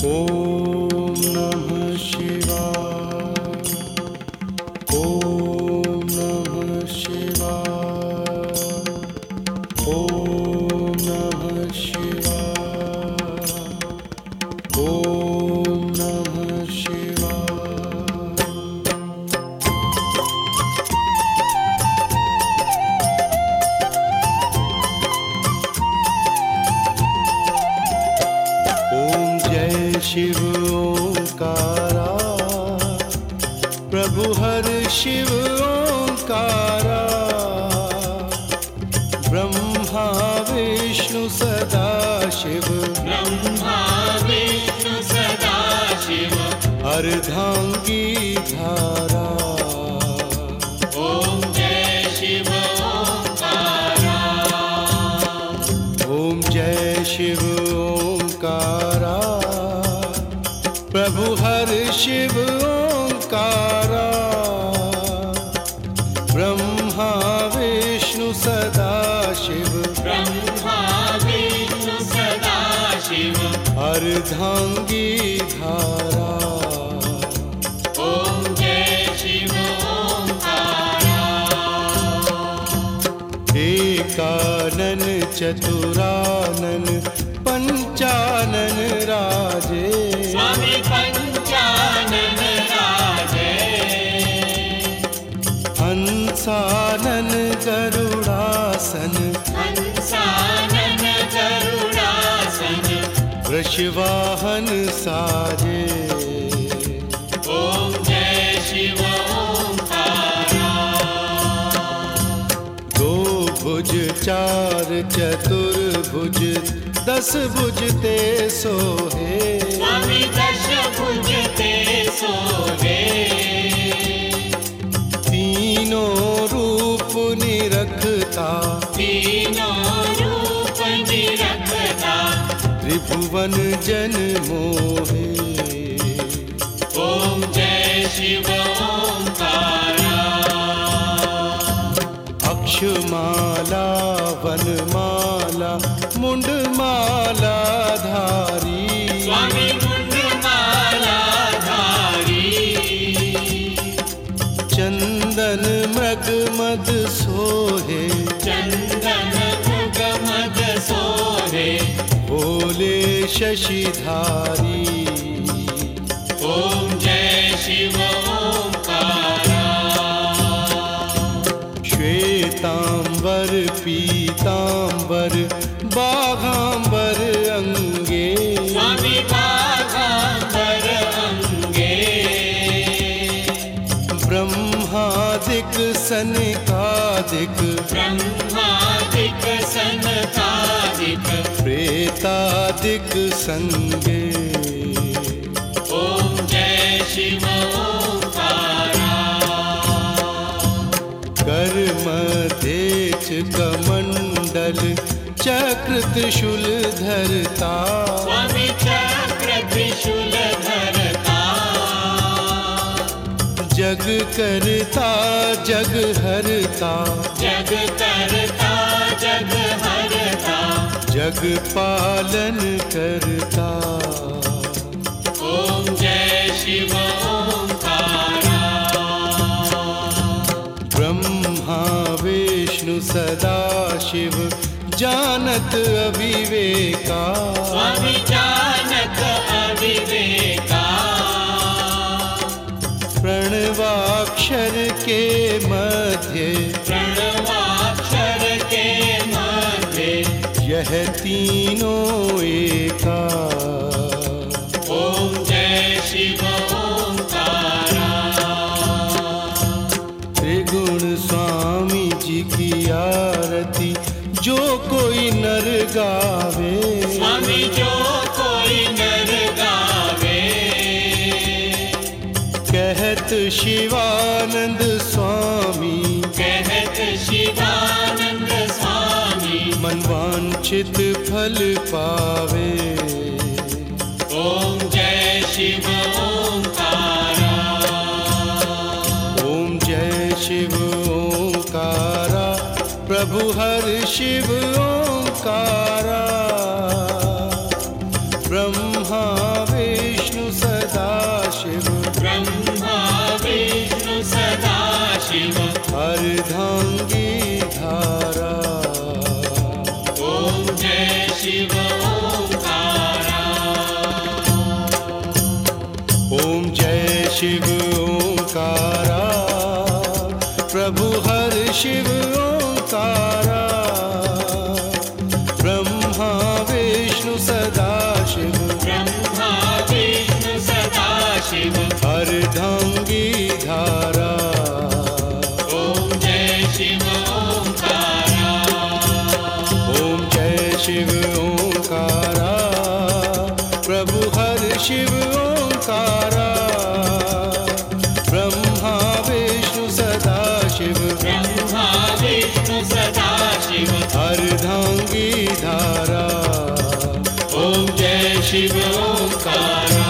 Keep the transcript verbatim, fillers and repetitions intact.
ओम नमः शिवाय। ओम नमः शिवाय। ओम नमः शिवाय। ओम नमः शिवाय। ओम जय शिव ओंकारा, प्रभु हर शिव ओंकारा। ब्रह्मा विष्णु सदा शिव, ब्रह्मा विष्णु सदा शिव। अर्धांगी धारा। ओम जय शिव ओंकारा। ओम जय शिव ओंकारा, प्रभु हर शिव ओंकारा। ब्रह्मा विष्णु सदा शिव, ब्रह्मा विष्णु सदा शिव। अर्धांगी धारा। ओम जय शिव ओंकारा। एकानन चतुरानन पंचानन राजे। स्वामी पंचानन राजे। हंसानन गरुड़ासन, हंसानन गरुड़ासन। वृषवाहन साजे। ओम जय शिव ओंकारा। दो भुज चार चतुर्भुज, दस भुज ते सोहे। स्वामी दश भुज ते सोहे। तीनों रूप निरखता, तीनों रूप निरखता। त्रिभुवन जन मोहे। ओम जय शिव ओंकारा। अक्षमाला वनमाला मुंडमाला धारी। स्वामी मुंडमाला धारी। चंदन मृग मद सोहे, चंदन मृग मद सोहे। भोले शशिधारी। ओम जय शिव ओंकारा। श्वेतांबर पीतांबर बाघांबर अंगे। स्वामी बाघांबर अंगे। ब्रह्मादिक सनकादिक, ब्रह्मादिक सनकादिक। प्रेतादिक संगे। ओम जय शिव ओंकारा। कर मध्येच कमंडल चक्र त्रिशूल धरता। स्वामी चक्र त्रिशूल धरता। जग करता जग हरता, जग करता जग हरता। जग पालन करता। ओम जय शिव ओंकारा। ब्रह्मा विष्णु सदा शिव, जानत अविवेका। स्वामी जानत अविवेका। प्रणवाक्षर के मध्य, प्रणवाक्षर के मध्य। यह तीनों एका। ओम जय शिव ओंकारा। त्रिगुण स्वामी जी की आरती जो कोई नर गावे। स्वामी जो कोई नर गावे। कहत शिवानंद स्वामी, कहत शिवानंद स्वामी। मनवांछित फल पावे। ओम जय शिव ओंकारा। ओम जय शिव ओंकारा, प्रभु हर शिव ओंकारा। ब्रह्मा वे शिव ओंकारा, ब्रह्मा विष्णु सदा शिव, ब्रह्मा विष्णु सदा शिव, अर्धांगी धारा। ओम जय शिव ओंकारा, ओम जय शिव ओंकारा, प्रभु हर शिव ओंकारा, ब्रह्मा विष्णु सदा शिव, ब्रह्मा विष्णु सदा शिव, अर्धांगी धारा। ओम जय शिव ओंकारा।